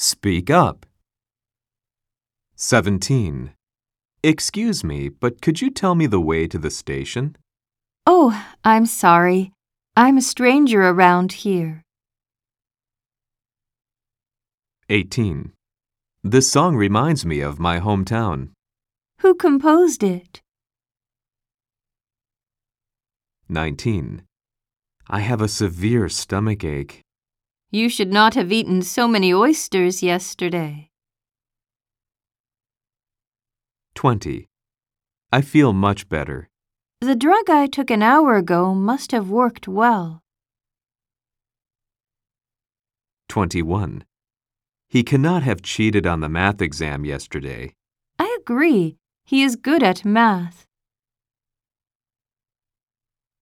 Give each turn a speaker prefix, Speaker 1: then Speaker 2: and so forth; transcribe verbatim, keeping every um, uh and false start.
Speaker 1: Speak up. seventeen. Excuse me, but could you tell me the way to the station?
Speaker 2: Oh, I'm sorry. I'm a stranger around here.
Speaker 1: eighteen. This song reminds me of my hometown.
Speaker 2: Who composed it?
Speaker 1: nineteen. I have a severe stomach ache.
Speaker 2: You should not have eaten so many oysters yesterday.
Speaker 1: twenty. I feel much better.
Speaker 2: The drug I took an hour ago must have worked well.
Speaker 1: twenty-one. He cannot have cheated on the math exam yesterday.
Speaker 2: I agree. He is good at math.